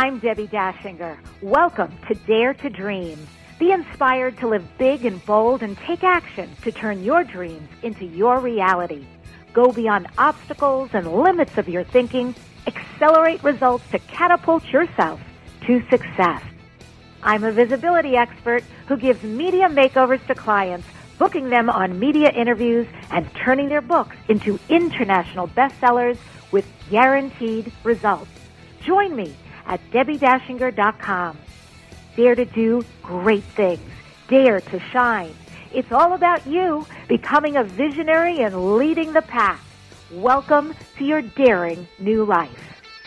I'm Debbie Dashinger. Welcome to Dare to Dream. Be inspired to live big and bold and take action to turn your dreams into your reality. Go beyond obstacles and limits of your thinking. Accelerate results to catapult yourself to success. I'm a visibility expert who gives media makeovers to clients, booking them on media interviews and turning their books into international bestsellers with guaranteed results. Join me at DebbieDashinger.com. Dare to do great things. Dare to shine. It's all about you becoming a visionary and leading the pack. Welcome to your daring new life.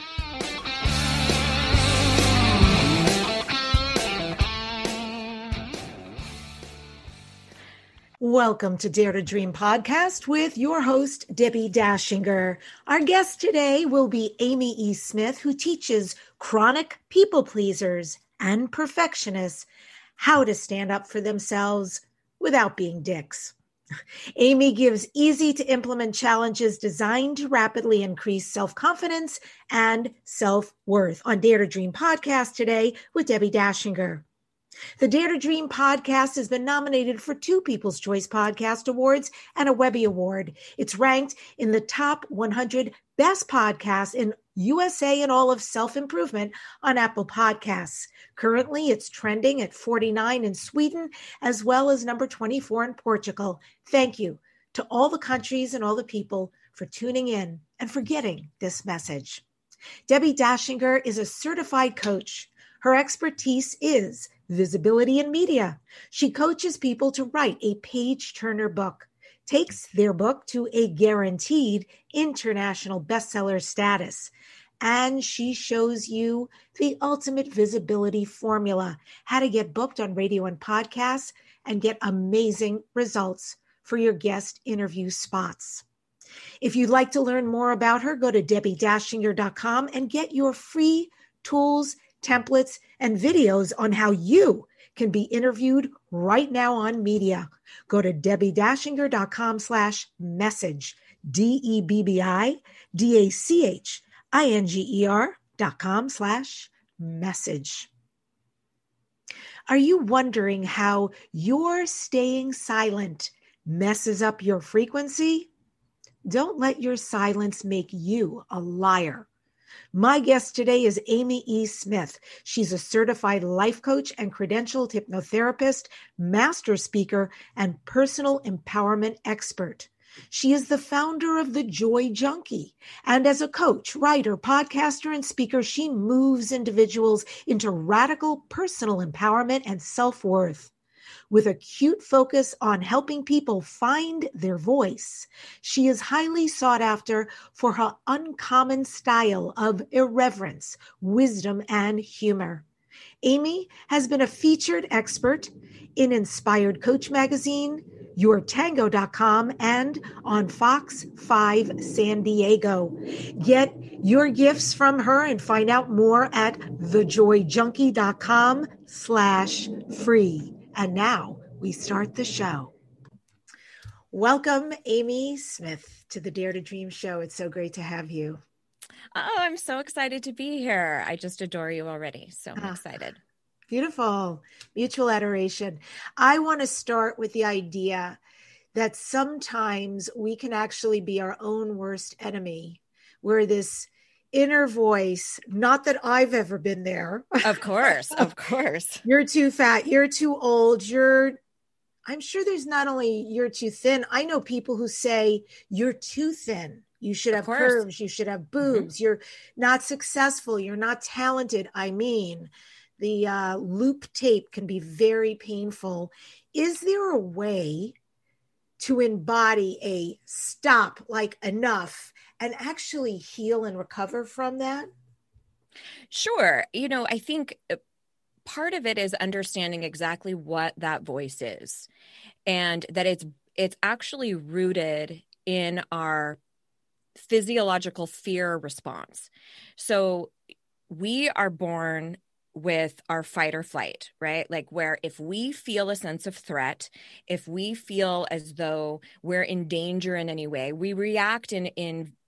Welcome to Dare to Dream podcast with your host, Debbie Dashinger. Our guest today will be Amy E. Smith, who teaches chronic people pleasers and perfectionists how to stand up for themselves without being dicks. Amy gives easy to implement challenges designed to rapidly increase self-confidence and self-worth on Dare to Dream podcast today with Debbie Dashinger. The Dare to Dream podcast has been nominated for 2 People's Choice Podcast Awards and a Webby Award. It's ranked in the top 100 best podcasts in USA and all of self-improvement on Apple Podcasts. Currently, it's trending at 49 in Sweden, as well as number 24 in Portugal. Thank you to all the countries and all the people for tuning in and for getting this message. Debbie Dashinger is a certified coach. Her expertise is visibility in media. She coaches people to write a page-turner book, takes their book to a guaranteed international bestseller status, and she shows you the ultimate visibility formula, how to get booked on radio and podcasts and get amazing results for your guest interview spots. If you'd like to learn more about her, go to DebbieDashinger.com and get your free tools, templates, and videos on how you can be interviewed right now on media. Go to DebbieDashinger.com/message, DebbieDashinger.com/message. Are you wondering how your staying silent messes up your frequency? Don't let your silence make you a liar. My guest today is Amy E. Smith. She's a certified life coach and credentialed hypnotherapist, master speaker, and personal empowerment expert. She is the founder of The Joy Junkie. And as a coach, writer, podcaster, and speaker, she moves individuals into radical personal empowerment and self-worth. With acute focus on helping people find their voice, she is highly sought after for her uncommon style of irreverence, wisdom, and humor. Amy has been a featured expert in Inspired Coach Magazine, YourTango.com, and on Fox 5 San Diego. Get your gifts from her and find out more at thejoyjunkie.com/free. And now we start the show. Welcome, Amy Smith, to the Dare to Dream show. It's so great to have you. Oh, I'm so excited to be here. I just adore you already. So I'm excited. Beautiful. Mutual adoration. I want to start with the idea that sometimes we can actually be our own worst enemy, where this inner voice, not that I've ever been there. Of course. Of course. You're too fat. You're too old. I'm sure there's not only you're too thin. I know people who say you're too thin. You should have curves. You should have boobs. Mm-hmm. You're not successful. You're not talented. I mean, the loop tape can be very painful. Is there a way to embody a stop, like enough, and actually heal and recover from that? Sure. I think part of it is understanding exactly what that voice is, and that it's actually rooted in our physiological fear response. So we are born with our fight or flight, right? Like where if we feel a sense of threat, if we feel as though we're in danger in any way, we react in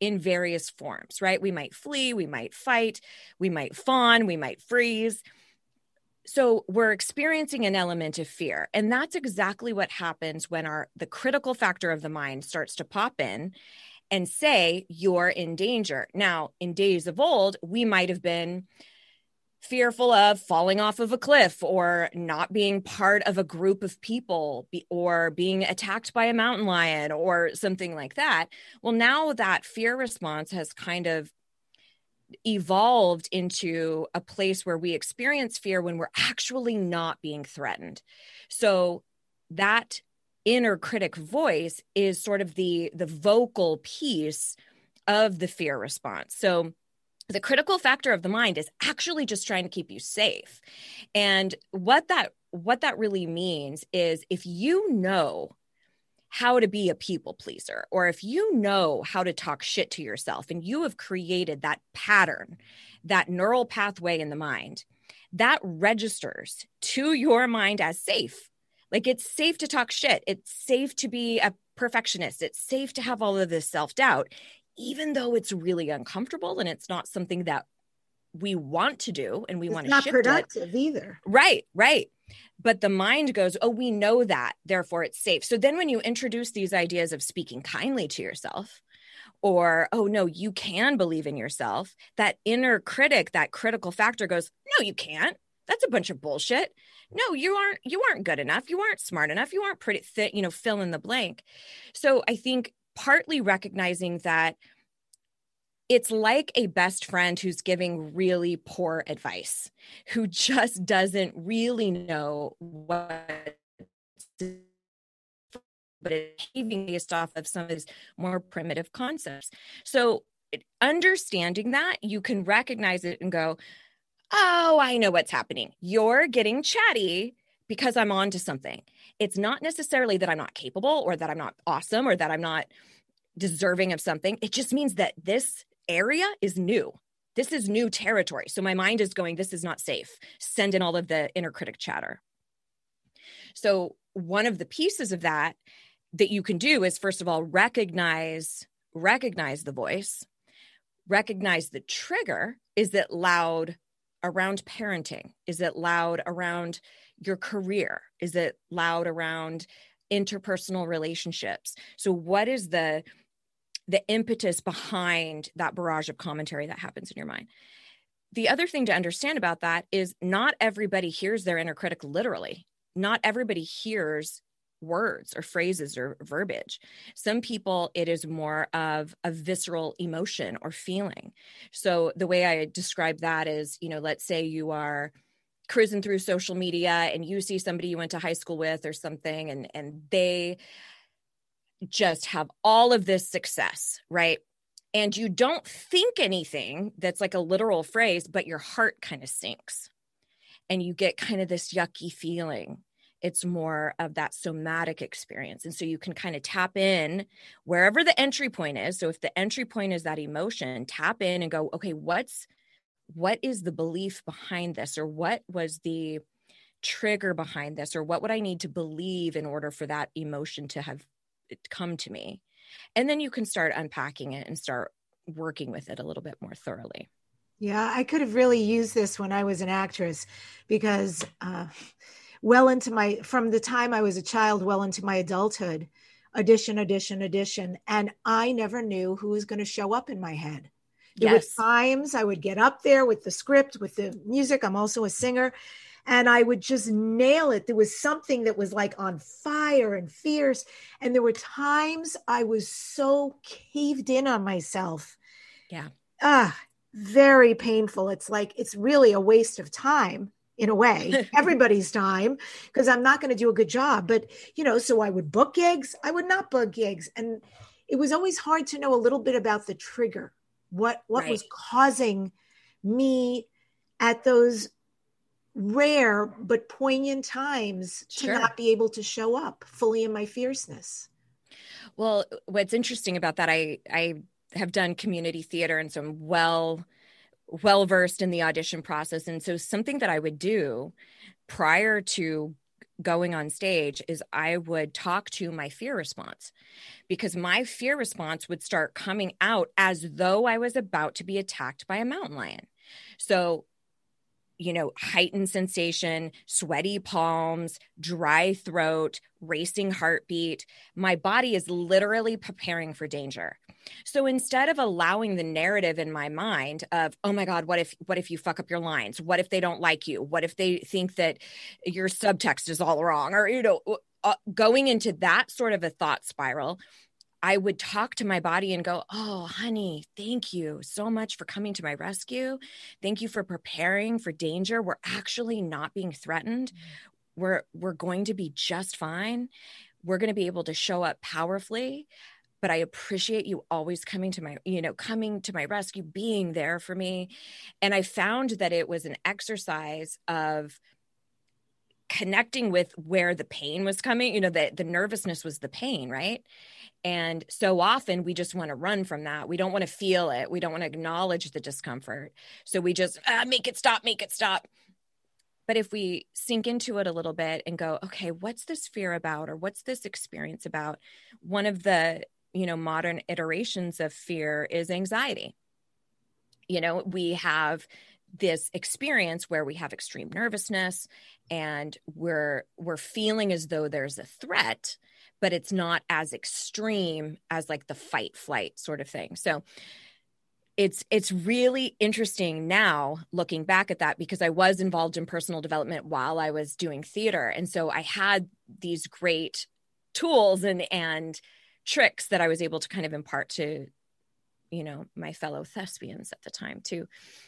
in various forms, right? We might flee, we might fight, we might fawn, we might freeze. So we're experiencing an element of fear. And that's exactly what happens when the critical factor of the mind starts to pop in and say, you're in danger. Now, in days of old, we might have been fearful of falling off of a cliff or not being part of a group of people or being attacked by a mountain lion or something like that. Well, now that fear response has kind of evolved into a place where we experience fear when we're actually not being threatened. So that inner critic voice is sort of the vocal piece of the fear response. So the critical factor of the mind is actually just trying to keep you safe. And what that really means is if you know how to be a people pleaser, or if you know how to talk shit to yourself and you have created that pattern, that neural pathway in the mind, that registers to your mind as safe. Like it's safe to talk shit. It's safe to be a perfectionist. It's safe to have all of this self-doubt, even though it's really uncomfortable and it's not something that we want to do and we want to shift it. It's not productive either. Right. But the mind goes, oh, we know that, therefore it's safe. So then when you introduce these ideas of speaking kindly to yourself, or, oh, no, you can believe in yourself, that inner critic, that critical factor goes, no, you can't. That's a bunch of bullshit. No, you aren't good enough. You aren't smart enough. You aren't pretty fit, fill in the blank. So I think partly recognizing that it's like a best friend who's giving really poor advice, who just doesn't really know what, but it's behaving based off of some of these more primitive concepts. So understanding that, you can recognize it and go, oh, I know what's happening. You're getting chatty because I'm on to something. It's not necessarily that I'm not capable or that I'm not awesome or that I'm not deserving of something. It just means that this area is new. This is new territory. So my mind is going, this is not safe. Send in all of the inner critic chatter. So one of the pieces of that you can do is, first of all, recognize the voice, recognize the trigger. Is it loud around parenting? Is it loud around your career? Is it loud around interpersonal relationships? So what is the impetus behind that barrage of commentary that happens in your mind? The other thing to understand about that is not everybody hears their inner critic literally. Not everybody hears words or phrases or verbiage. Some people, it is more of a visceral emotion or feeling. So the way I describe that is, let's say you are cruising through social media and you see somebody you went to high school with or something, and they just have all of this success, right? And you don't think anything that's like a literal phrase, but your heart kind of sinks and you get kind of this yucky feeling. It's more of that somatic experience. And so you can kind of tap in wherever the entry point is. So if the entry point is that emotion, tap in and go, okay, what is the belief behind this? Or what was the trigger behind this? Or what would I need to believe in order for that emotion to have come to me? And then you can start unpacking it and start working with it a little bit more thoroughly. Yeah, I could have really used this when I was an actress because from the time I was a child, well into my adulthood, audition. And I never knew who was going to show up in my head. There were times I would get up there with the script, with the music. I'm also a singer. And I would just nail it. There was something that was like on fire and fierce. And there were times I was so caved in on myself. Yeah. Very painful. It's like, it's really a waste of time in a way, everybody's time, because I'm not going to do a good job. But, so I would book gigs. I would not book gigs. And it was always hard to know a little bit about the trigger. What was causing me at those rare but poignant times to not be able to show up fully in my fierceness. Well, what's interesting about that, I have done community theater, and so I'm well versed in the audition process. And so something that I would do prior to going on stage is I would talk to my fear response, because my fear response would start coming out as though I was about to be attacked by a mountain lion. So, heightened sensation, sweaty palms, dry throat, racing heartbeat. My body is literally preparing for danger. So instead of allowing the narrative in my mind of, oh my God, what if you fuck up your lines? What if they don't like you? What if they think that your subtext is all wrong? Or, going into that sort of a thought spiral, I would talk to my body and go, oh, honey, thank you so much for coming to my rescue. Thank you for preparing for danger. We're actually not being threatened. We're going to be just fine. We're going to be able to show up powerfully. But I appreciate you always coming to my rescue, being there for me. And I found that it was an exercise of connecting with where the pain was coming. The nervousness was the pain, right? And so often we just want to run from that. We don't want to feel it. We don't want to acknowledge the discomfort. So we just make it stop. But if we sink into it a little bit and go, okay, what's this fear about? Or what's this experience about? One of the, modern iterations of fear is anxiety. We have this experience where we have extreme nervousness and we're feeling as though there's a threat, but it's not as extreme as like the fight flight sort of thing. So it's really interesting now looking back at that, because I was involved in personal development while I was doing theater. And so I had these great tools and tricks that I was able to kind of impart to, my fellow thespians at the time too.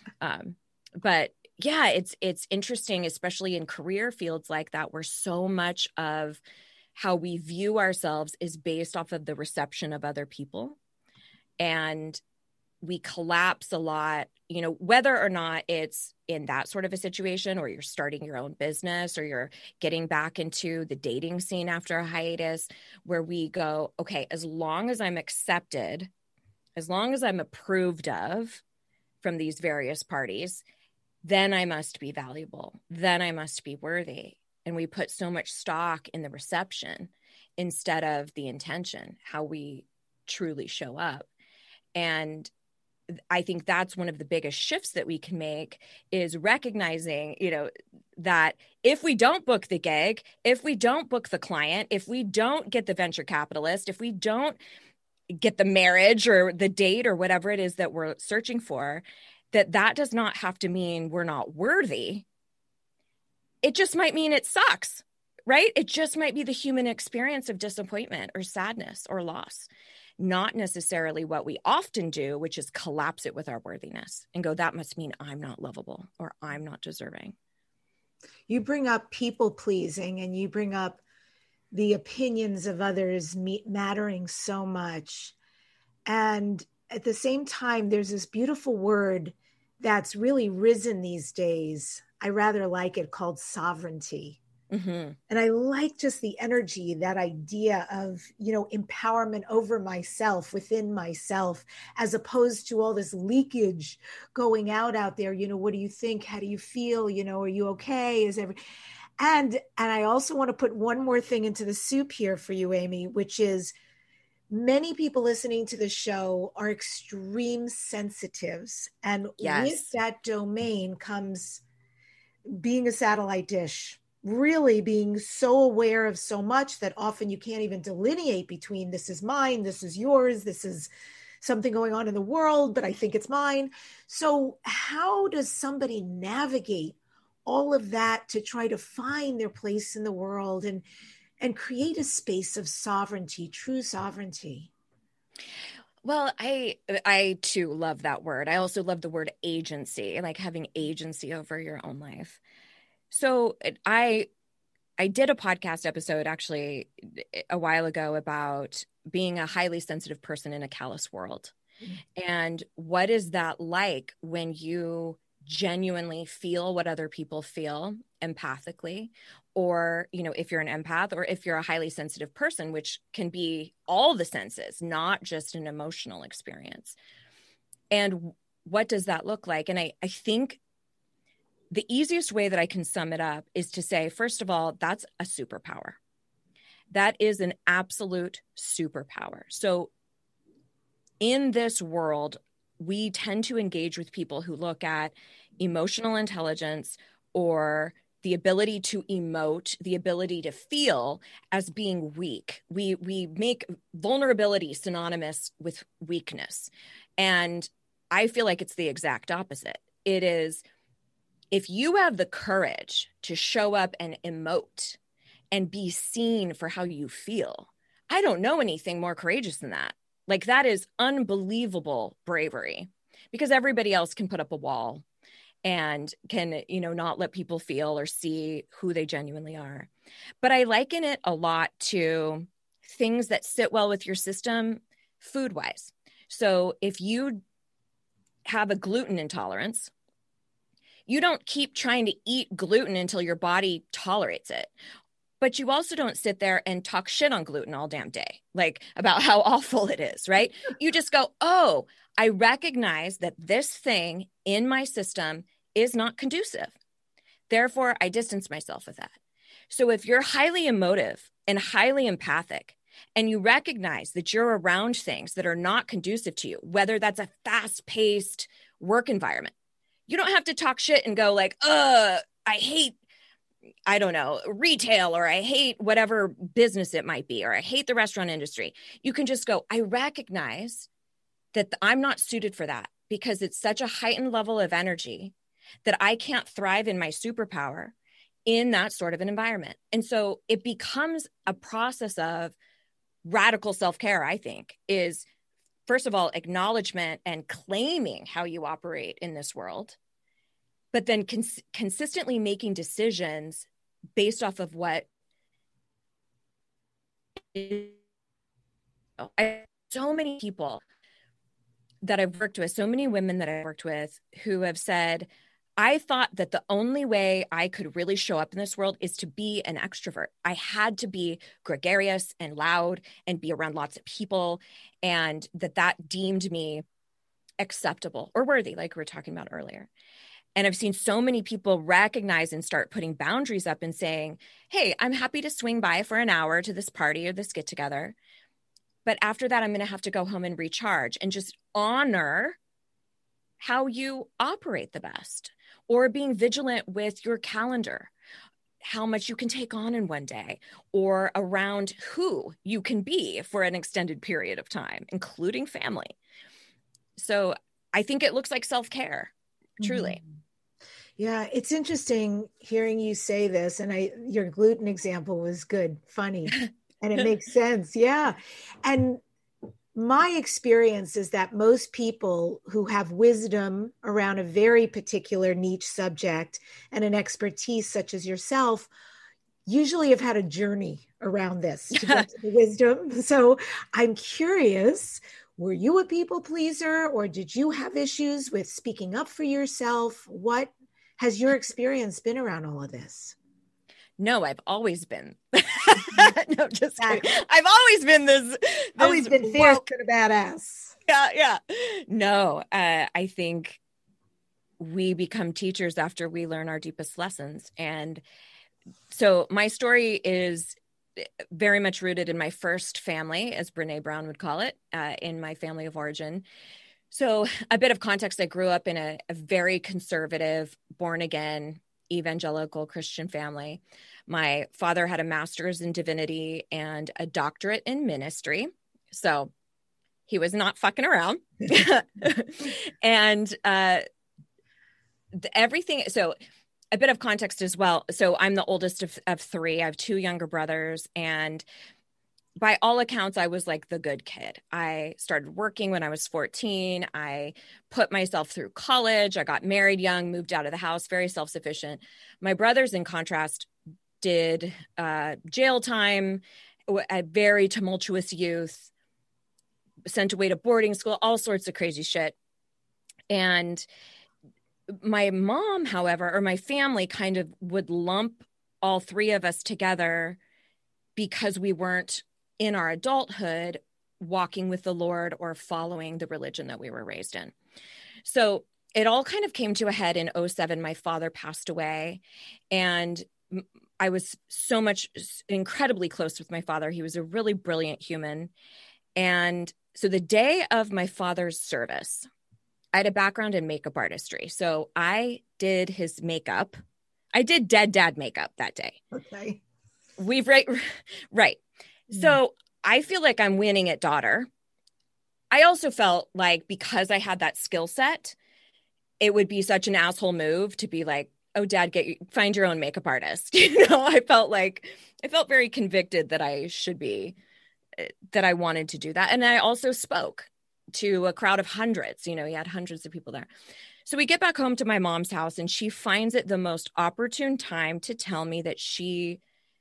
But yeah, it's interesting, especially in career fields like that, where so much of how we view ourselves is based off of the reception of other people. And we collapse a lot, whether or not it's in that sort of a situation, or you're starting your own business, or you're getting back into the dating scene after a hiatus, where we go, okay, as long as I'm accepted, as long as I'm approved of from these various parties, then I must be valuable. Then I must be worthy. And we put so much stock in the reception instead of the intention, how we truly show up. And I think that's one of the biggest shifts that we can make, is recognizing, that if we don't book the gig, if we don't book the client, if we don't get the venture capitalist, if we don't get the marriage or the date or whatever it is that we're searching for, that does not have to mean we're not worthy. It just might mean it sucks, right? It just might be the human experience of disappointment or sadness or loss, not necessarily what we often do, which is collapse it with our worthiness and go, that must mean I'm not lovable or I'm not deserving. You bring up people pleasing, and you bring up the opinions of others mattering so much. And at the same time, there's this beautiful word that's really risen these days. I rather like it, called sovereignty. Mm-hmm. And I like just the energy, that idea of, empowerment over myself, within myself, as opposed to all this leakage going out there. What do you think? How do you feel? Are you okay? And I also want to put one more thing into the soup here for you, Amy, which is, many people listening to the show are extreme sensitives. And yes, with that domain comes being a satellite dish, really being so aware of so much that often you can't even delineate between this is mine, this is yours, this is something going on in the world, but I think it's mine. So how does somebody navigate all of that to try to find their place in the world and create a space of sovereignty, true sovereignty? Well, I too love that word. I also love the word agency, like having agency over your own life. So I did a podcast episode actually a while ago about being a highly sensitive person in a callous world. Mm-hmm. And what is that like when you genuinely feel what other people feel empathically, or, if you're an empath, or if you're a highly sensitive person, which can be all the senses, not just an emotional experience. And what does that look like? And I think the easiest way that I can sum it up is to say, first of all, that's a superpower. That is an absolute superpower. So in this world, we tend to engage with people who look at emotional intelligence or the ability to emote, the ability to feel as being weak. We make vulnerability synonymous with weakness. And I feel like it's the exact opposite. It is, if you have the courage to show up and emote and be seen for how you feel, I don't know anything more courageous than that. Like, that is unbelievable bravery, because everybody else can put up a wall and can, not let people feel or see who they genuinely are. But I liken it a lot to things that sit well with your system food-wise. So if you have a gluten intolerance, you don't keep trying to eat gluten until your body tolerates it. But you also don't sit there and talk shit on gluten all damn day, like about how awful it is, right? You just go, oh, I recognize that this thing in my system is not conducive. Therefore, I distance myself with that. So if you're highly emotive and highly empathic, and you recognize that you're around things that are not conducive to you, whether that's a fast-paced work environment, you don't have to talk shit and go like, I hate, I don't know, retail, or I hate whatever business it might be, or I hate the restaurant industry. You can just go, I recognize that I'm not suited for that, because it's such a heightened level of energy that I can't thrive in my superpower in that sort of an environment. And so it becomes a process of radical self-care, I think, is first of all, acknowledgement and claiming how you operate in this world, but then consistently making decisions based off of what so many people that I've worked with, so many women that I've worked with who have said, I thought that the only way I could really show up in this world is to be an extrovert. I had to be gregarious and loud and be around lots of people, and that deemed me acceptable or worthy, like we were talking about earlier. And I've seen so many people recognize and start putting boundaries up and saying, hey, I'm happy to swing by for an hour to this party or this get together, but after that, I'm going to have to go home and recharge, and just honor how you operate the best, or being vigilant with your calendar, how much you can take on in one day, or around who you can be for an extended period of time, including family. So I think it looks like self-care, truly. Mm-hmm. Yeah, it's interesting hearing you say this, and your gluten example was good, funny, and it makes sense. Yeah. And my experience is that most people who have wisdom around a very particular niche subject and an expertise such as yourself usually have had a journey around this to get to the wisdom. So I'm curious, were you a people pleaser, or did you have issues with speaking up for yourself? What has your experience been around all of this? No, I've always been. No, just kidding. I've always been this always been fierce to the badass. Yeah. No, I think we become teachers after we learn our deepest lessons. And so my story is very much rooted in my first family, as Brene Brown would call it, in my family of origin. So a bit of context, I grew up in a very conservative, born-again, evangelical Christian family. My father had a master's in divinity and a doctorate in ministry. So he was not fucking around. And everything. So a bit of context as well. So I'm the oldest of three. I have two younger brothers, and by all accounts, I was like the good kid. I started working when I was 14. I put myself through college. I got married young, moved out of the house, very self-sufficient. My brothers, in contrast, did jail time, a very tumultuous youth, sent away to boarding school, all sorts of crazy shit. And my mom, however, or my family kind of would lump all three of us together because we weren't in our adulthood walking with the Lord or following the religion that we were raised in. So it all kind of came to a head in '07. My father passed away, and I was incredibly close with my father. He was a really brilliant human. And so the day of my father's service, I had a background in makeup artistry. So I did his makeup. I did dead dad makeup that day. Okay. Right. So I feel like I'm winning at daughter. I also felt like because I had that skill set, it would be such an asshole move to be like, oh, dad, find your own makeup artist. I felt very convicted that I wanted to do that. And I also spoke to a crowd of hundreds. He had hundreds of people there. So we get back home to my mom's house, and she finds it the most opportune time to tell me that she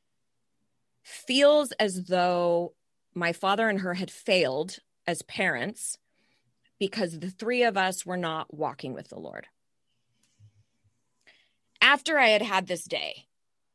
feels as though my father and her had failed as parents because the three of us were not walking with the Lord. After I had this day,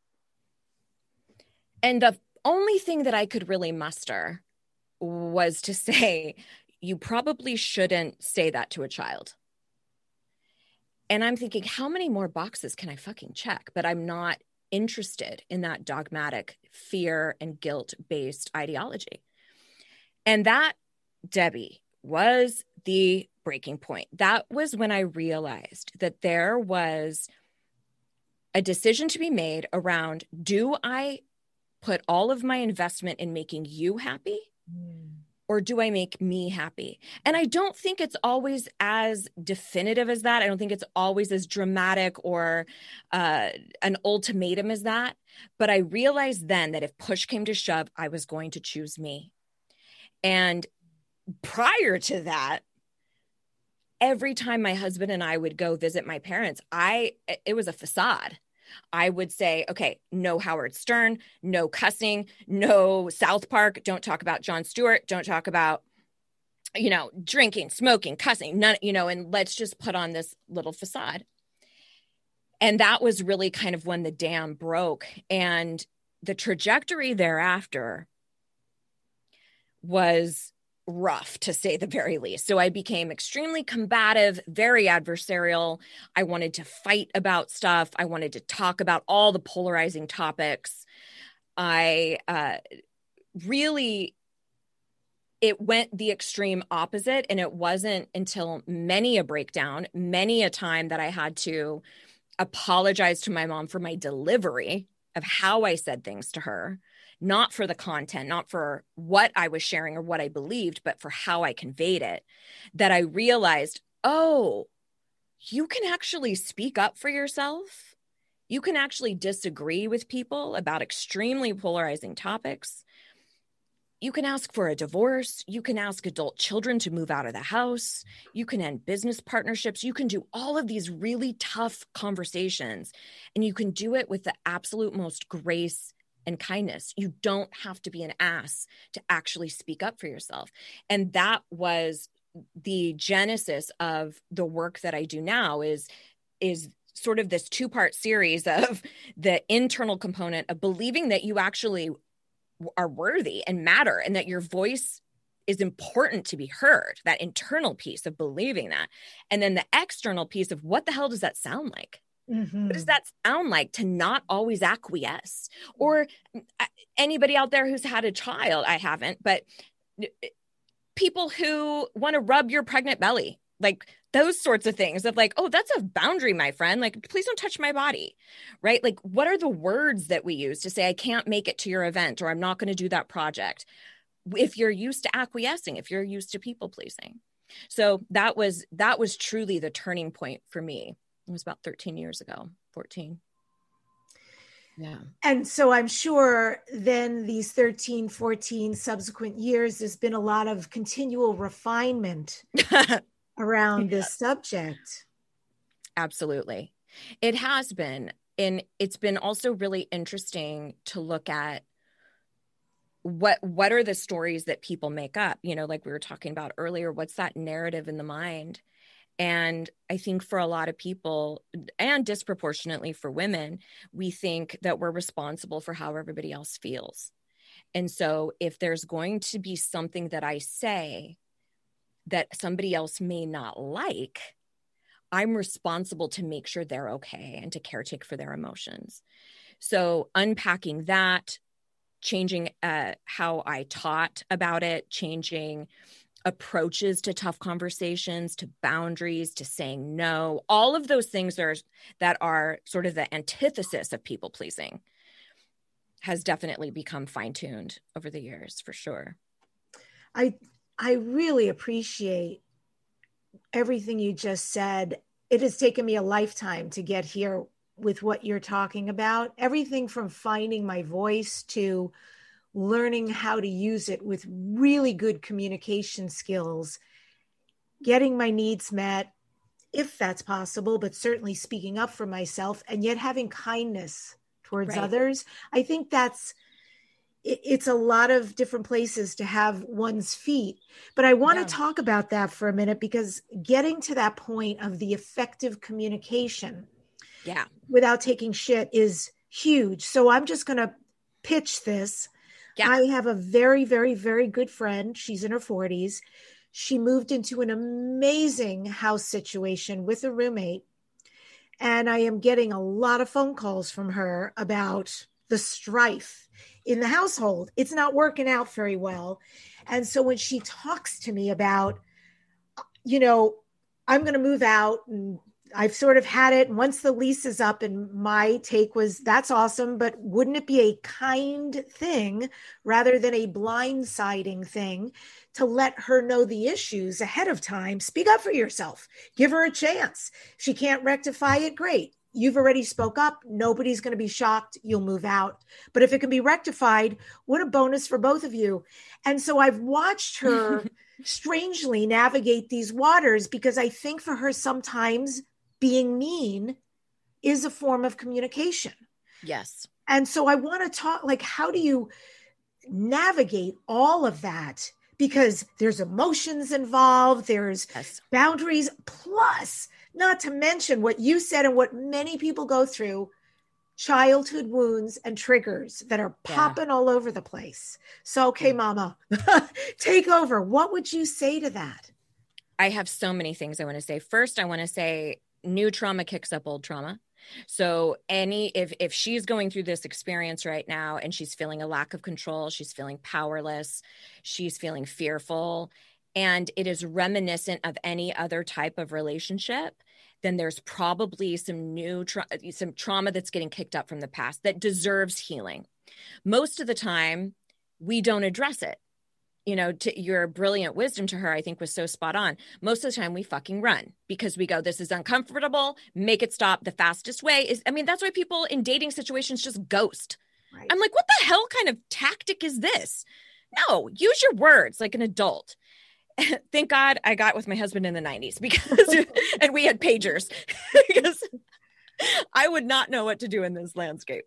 and the only thing that I could really muster was to say, you probably shouldn't say that to a child. And I'm thinking, how many more boxes can I fucking check? But I'm not interested in that dogmatic fear and guilt-based ideology. And that, Debbie, was the breaking point. That was when I realized that there was a decision to be made around, do I put all of my investment in making you happy? Or do I make me happy? And I don't think it's always as definitive as that. I don't think it's always as dramatic or an ultimatum as that. But I realized then that if push came to shove, I was going to choose me. And prior to that, every time my husband and I would go visit my parents, it was a facade. I would say, okay, no Howard Stern, no cussing, no South Park. Don't talk about Jon Stewart. Don't talk about, drinking, smoking, cussing, none, and let's just put on this little facade. And that was really kind of when the dam broke. And the trajectory thereafter was rough, to say the very least. So I became extremely combative, very adversarial. I wanted to fight about stuff. I wanted to talk about all the polarizing topics. It went the extreme opposite. And it wasn't until many a breakdown, many a time that I had to apologize to my mom for my delivery of how I said things to her. Not for the content, not for what I was sharing or what I believed, but for how I conveyed it, that I realized, oh, you can actually speak up for yourself. You can actually disagree with people about extremely polarizing topics. You can ask for a divorce. You can ask adult children to move out of the house. You can end business partnerships. You can do all of these really tough conversations, and you can do it with the absolute most grace and kindness. You don't have to be an ass to actually speak up for yourself. And that was the genesis of the work that I do now, is sort of this two-part series of the internal component of believing that you actually are worthy and matter, and that your voice is important to be heard, that internal piece of believing that. And then the external piece of, what the hell does that sound like? Mm-hmm. What does that sound like to not always acquiesce? Or anybody out there who's had a child, I haven't, but people who want to rub your pregnant belly, like those sorts of things of like, oh, that's a boundary, my friend. Like, please don't touch my body, right? Like, what are the words that we use to say, I can't make it to your event, or I'm not going to do that project? If you're used to acquiescing, if you're used to people pleasing. So that was truly the turning point for me. It was about 13 years ago, 14. Yeah. And so I'm sure then these 13, 14 subsequent years, there's been a lot of continual refinement around this subject. Absolutely. It has been. And it's been also really interesting to look at what are the stories that people make up, like we were talking about earlier, what's that narrative in the mind? And I think for a lot of people, and disproportionately for women, we think that we're responsible for how everybody else feels. And so if there's going to be something that I say that somebody else may not like, I'm responsible to make sure they're okay and to caretake for their emotions. So unpacking that, changing how I taught about it, changing approaches to tough conversations, to boundaries, to saying no, all of those things that are sort of the antithesis of people pleasing has definitely become fine-tuned over the years, for sure. I really appreciate everything you just said. It has taken me a lifetime to get here with what you're talking about. Everything from finding my voice to learning how to use it with really good communication skills, getting my needs met, if that's possible, but certainly speaking up for myself, and yet having kindness towards others. I think it's a lot of different places to have one's feet. But I want to talk about that for a minute, because getting to that point of the effective communication without taking shit is huge. So I'm just going to pitch this. Yeah. I have a very, very, very good friend. She's in her 40s. She moved into an amazing house situation with a roommate. And I am getting a lot of phone calls from her about the strife in the household. It's not working out very well. And so when she talks to me about, I'm going to move out and I've sort of had it. And once the lease is up, and my take was, that's awesome, but wouldn't it be a kind thing rather than a blindsiding thing to let her know the issues ahead of time? Speak up for yourself. Give her a chance. If she can't rectify it, great. You've already spoke up. Nobody's going to be shocked. You'll move out. But if it can be rectified, what a bonus for both of you. And so I've watched her strangely navigate these waters, because I think for her sometimes being mean is a form of communication. Yes. And so I want to talk, like, how do you navigate all of that? Because there's emotions involved, there's boundaries, plus, not to mention what you said and what many people go through, childhood wounds and triggers that are popping all over the place. So, okay, Mama, take over. What would you say to that? I have so many things I want to say. First, I want to say new trauma kicks up old trauma. So if she's going through this experience right now and she's feeling a lack of control, she's feeling powerless, she's feeling fearful, and it is reminiscent of any other type of relationship, then there's probably some new some trauma that's getting kicked up from the past that deserves healing. Most of the time, we don't address it. To your brilliant wisdom to her, I think, was so spot on. Most of the time we fucking run because we go, this is uncomfortable, make it stop. The fastest way is, that's why people in dating situations just ghost. Right. I'm like, what the hell kind of tactic is this? No, use your words like an adult. Thank God I got with my husband in the 90s and we had pagers because I would not know what to do in this landscape.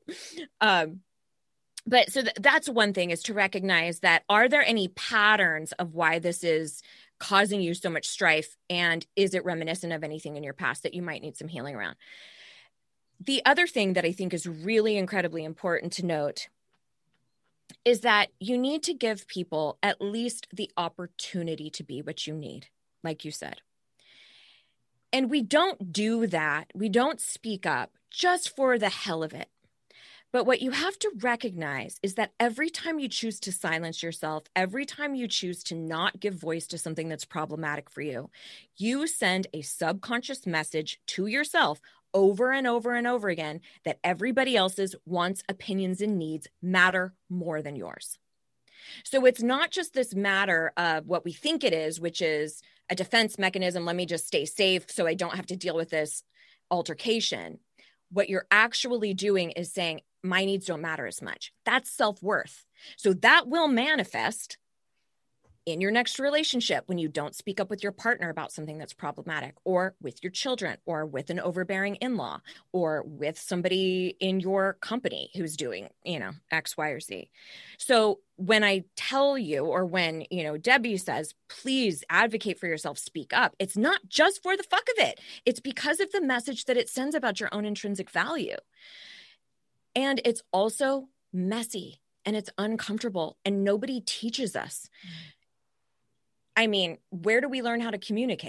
But so that's one thing, is to recognize that, are there any patterns of why this is causing you so much strife? And is it reminiscent of anything in your past that you might need some healing around? The other thing that I think is really incredibly important to note is that you need to give people at least the opportunity to be what you need, like you said. And we don't do that. We don't speak up just for the hell of it. But what you have to recognize is that every time you choose to silence yourself, every time you choose to not give voice to something that's problematic for you, you send a subconscious message to yourself over and over and over again that everybody else's wants, opinions, and needs matter more than yours. So it's not just this matter of what we think it is, which is a defense mechanism. Let me just stay safe so I don't have to deal with this altercation. What you're actually doing is saying, my needs don't matter as much. That's self-worth. So that will manifest in your next relationship when you don't speak up with your partner about something that's problematic, or with your children, or with an overbearing in-law, or with somebody in your company who's doing, X, Y, or Z. So when I tell you, or when, Debbie says, please advocate for yourself, speak up, it's not just for the fuck of it. It's because of the message that it sends about your own intrinsic value. And it's also messy and it's uncomfortable, and nobody teaches us. Where do we learn how to communicate?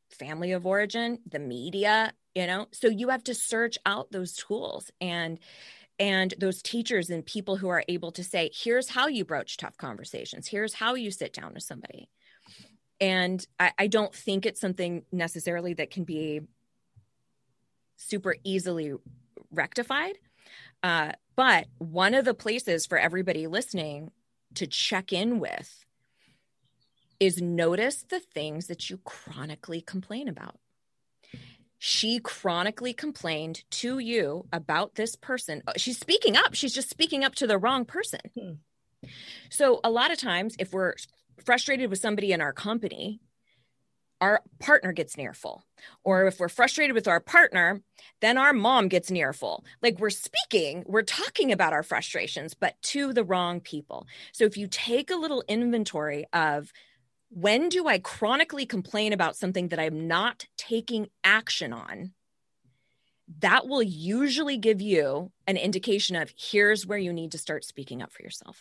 family of origin, the media, so you have to search out those tools and those teachers and people who are able to say, here's how you broach tough conversations. Here's how you sit down with somebody. And I don't think it's something necessarily that can be super easily rectified. But one of the places for everybody listening to check in with is notice the things that you chronically complain about. She chronically complained to you about this person. She's speaking up. She's just speaking up to the wrong person. So a lot of times, if we're frustrated with somebody in our company, our partner gets near full. Or if we're frustrated with our partner, then our mom gets near full. Like we're talking about our frustrations, but to the wrong people. So if you take a little inventory of, when do I chronically complain about something that I'm not taking action on? That will usually give you an indication of, here's where you need to start speaking up for yourself.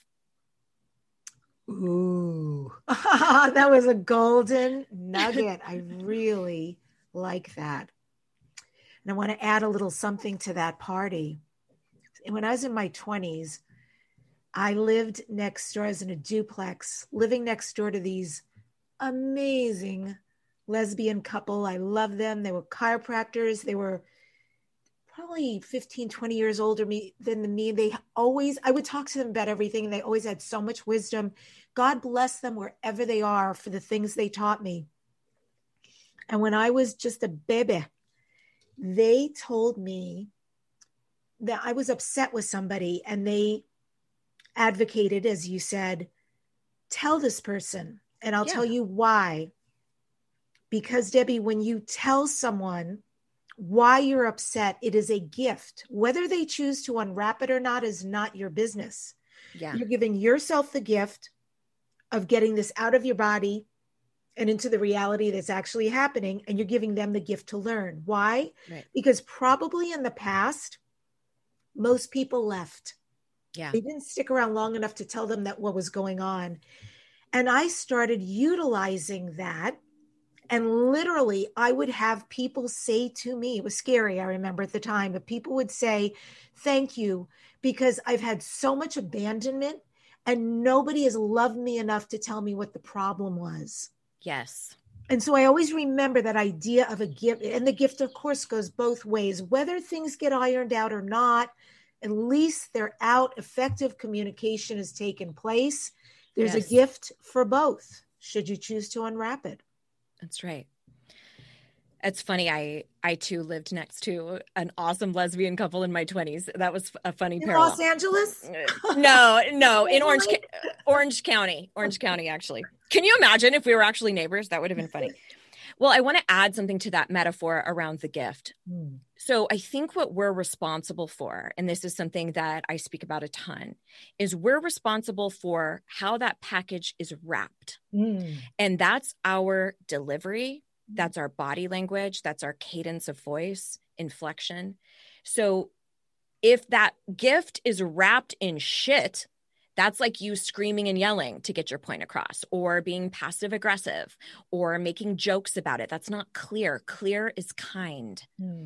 Ooh, that was a golden nugget. I really like that. And I want to add a little something to that party. When I was in my 20s, I lived next door. I was in a duplex, living next door to these amazing lesbian couple. I love them. They were chiropractors. They were probably 15, 20 years older than me. I would talk to them about everything, and they always had so much wisdom. God bless them wherever they are for the things they taught me. And when I was just a baby, they told me that I was upset with somebody, and they advocated, as you said, tell this person. And I'll tell you why. Because, Debbie, when you tell someone why you're upset, it is a gift. Whether they choose to unwrap it or not is not your business. Yeah. You're giving yourself the gift of getting this out of your body and into the reality that's actually happening. And you're giving them the gift to learn. Why? Right. Because probably in the past, most people left. Yeah. They didn't stick around long enough to tell them that what was going on. And I started utilizing that. And literally, I would have people say to me, it was scary, I remember at the time, but people would say, thank you, because I've had so much abandonment and nobody has loved me enough to tell me what the problem was. Yes. And so I always remember that idea of a gift. And the gift, of course, goes both ways. Whether things get ironed out or not, at least they're out. Effective communication has taken place. There's a gift for both, should you choose to unwrap it. That's right. It's funny. I too lived next to an awesome lesbian couple in my 20s. That was a funny parallel. Los Angeles? No, in Orange County, actually. Can you imagine if we were actually neighbors? That would have been funny. Well, I want to add something to that metaphor around the gift. So I think what we're responsible for, and this is something that I speak about a ton, is we're responsible for how that package is wrapped. And that's our delivery. That's our body language. That's our cadence of voice, inflection. So if that gift is wrapped in shit, that's like you screaming and yelling to get your point across, or being passive aggressive, or making jokes about it. That's not clear. Clear is kind.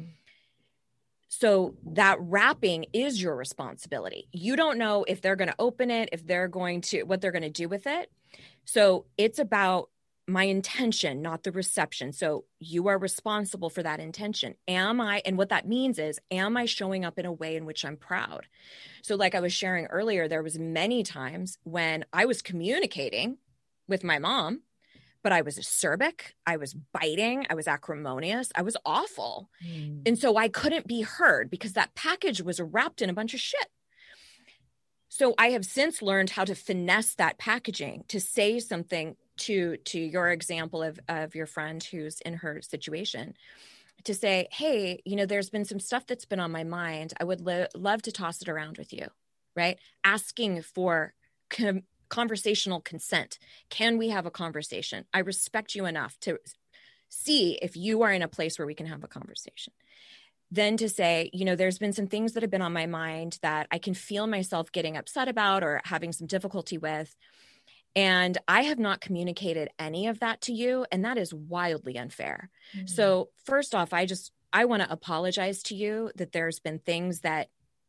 So that wrapping is your responsibility. You don't know if they're going to open it, what they're going to do with it. So it's about my intention, not the reception. So you are responsible for that intention. And what that means is, am I showing up in a way in which I'm proud? So like I was sharing earlier, there was many times when I was communicating with my mom, but I was acerbic, I was biting, I was acrimonious, I was awful. And so I couldn't be heard because that package was wrapped in a bunch of shit. So I have since learned how to finesse that packaging, to say something to your example of your friend who's in her situation, to say, hey, there's been some stuff that's been on my mind. I would love to toss it around with you, right? Asking for conversational consent. Can we have a conversation? I respect you enough to see if you are in a place where we can have a conversation. Then to say, there's been some things that have been on my mind that I can feel myself getting upset about or having some difficulty with. And I have not communicated any of that to you. And that is wildly unfair. Mm. So first off, I want to apologize to you that there's been things that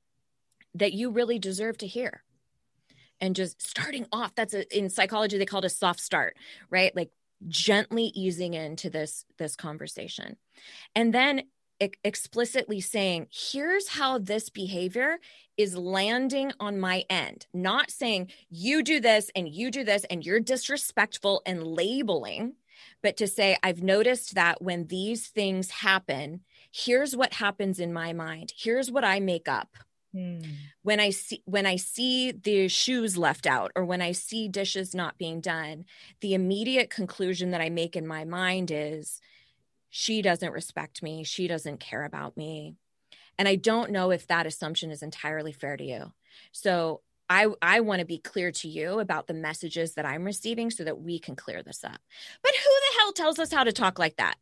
you really deserve to hear. And just starting off, in psychology, they call it a soft start, right? Like gently easing into this conversation. And then explicitly saying, here's how this behavior is landing on my end. Not saying you do this and you're disrespectful and labeling, but to say, I've noticed that when these things happen, here's what happens in my mind. Here's what I make up. When I see the shoes left out, or when I see dishes not being done, the immediate conclusion that I make in my mind is, she doesn't respect me. She doesn't care about me. And I don't know if that assumption is entirely fair to you. So I want to be clear to you about the messages that I'm receiving so that we can clear this up. But who the hell tells us how to talk like that?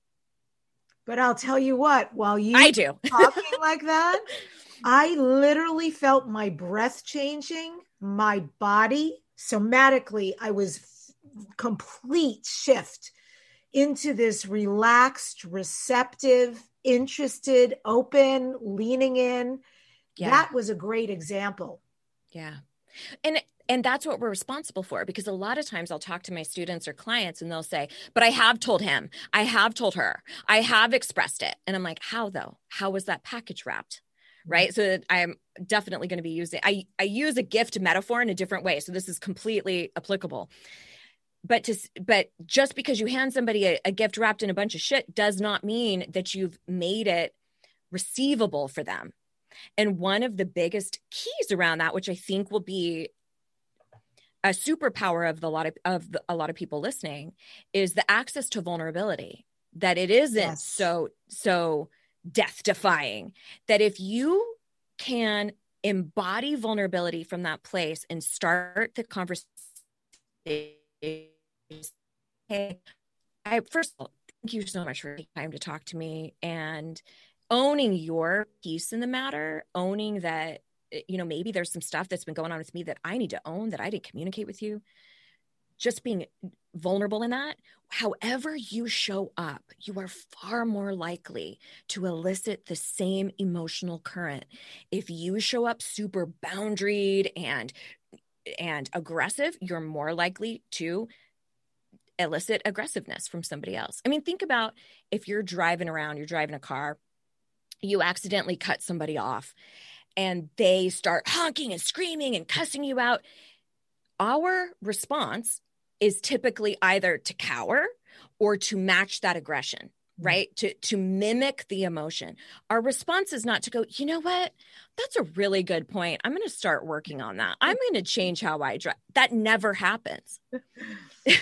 But I'll tell you what, while you I do talking like that, I literally felt my breath changing, my body somatically. I was complete shift into this relaxed, receptive, interested, open, leaning in. Yeah. That was a great example. Yeah. And that's what we're responsible for, because a lot of times I'll talk to my students or clients and they'll say, but I have told him, I have told her, I have expressed it. And I'm like, how though? How was that package wrapped? Right. So I'm definitely going to be using, I use a gift metaphor in a different way. So this is completely applicable. But just because you hand somebody a gift wrapped in a bunch of shit does not mean that you've made it receivable for them. And one of the biggest keys around that, which I think will be a superpower of a lot of people listening, is the access to vulnerability. That it isn't so death defying. That if you can embody vulnerability from that place and start the conversation. Hey, first of all, thank you so much for taking time to talk to me and owning your piece in the matter, owning that, maybe there's some stuff that's been going on with me that I need to own, that I didn't communicate with you. Just being vulnerable in that. However you show up, you are far more likely to elicit the same emotional current. If you show up super boundaried and aggressive, you're more likely to elicit aggressiveness from somebody else. I mean, think about if you're driving a car, you accidentally cut somebody off and they start honking and screaming and cussing you out. Our response is typically either to cower or to match that aggression, right? To mimic the emotion. Our response is not to go, you know what? That's a really good point. I'm going to start working on that. I'm going to change how I drive. That never happens. Do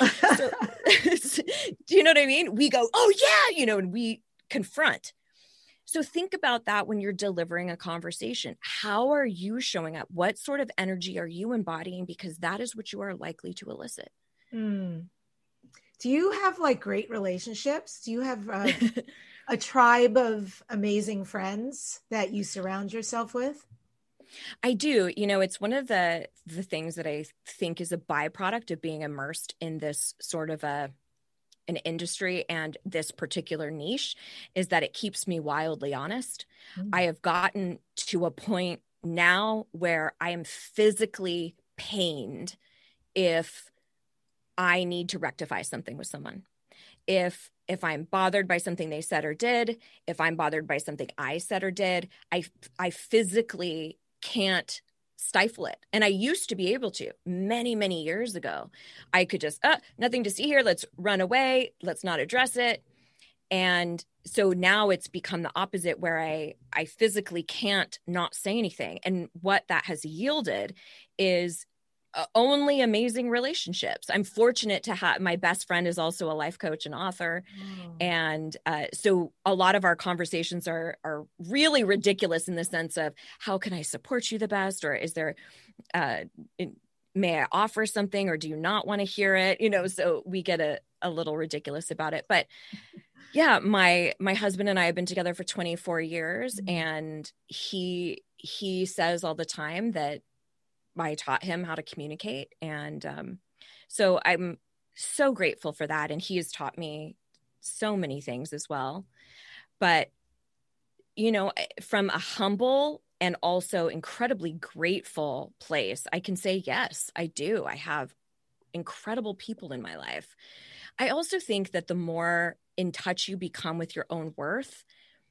you know what I mean? We go, oh yeah, and we confront. So think about that when you're delivering a conversation. How are you showing up? What sort of energy are you embodying? Because that is what you are likely to elicit. Do you have great relationships? Do you have a tribe of amazing friends that you surround yourself with? I do. It's one of the things that I think is a byproduct of being immersed in this sort of an industry and this particular niche, is that it keeps me wildly honest. I have gotten to a point now where I am physically pained if I need to rectify something with someone. If I'm bothered by something they said or did, if I'm bothered by something I said or did, I physically can't stifle it. And I used to be able to many, many years ago. I could just, nothing to see here. Let's run away. Let's not address it. And so now it's become the opposite, where I physically can't not say anything. And what that has yielded is only amazing relationships. I'm fortunate to have, my best friend is also a life coach and author. And so a lot of our conversations are really ridiculous in the sense of, how can I support you the best? Or is there, may I offer something, or do you not want to hear it? So we get a little ridiculous about it. But yeah, my husband and I have been together for 24 years. And he says all the time that I taught him how to communicate. And so I'm so grateful for that. And he has taught me so many things as well. But, from a humble and also incredibly grateful place, I can say, yes, I do. I have incredible people in my life. I also think that the more in touch you become with your own worth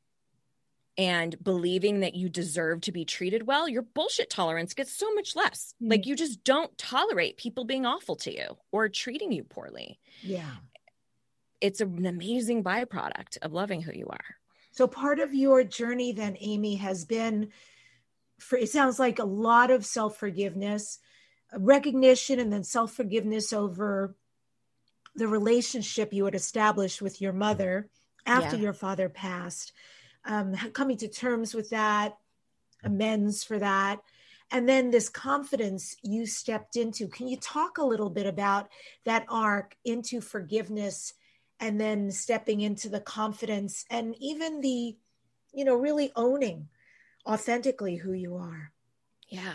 and believing that you deserve to be treated well, your bullshit tolerance gets so much less. Mm-hmm. Like, you just don't tolerate people being awful to you or treating you poorly. Yeah. It's an amazing byproduct of loving who you are. So part of your journey then, Amy, has been, it sounds like a lot of self-forgiveness, recognition, and then self-forgiveness over the relationship you had established with your mother after your father passed, coming to terms with that, amends for that, and then this confidence you stepped into. Can you talk a little bit about that arc into forgiveness and then stepping into the confidence and even the, really owning authentically who you are? Yeah.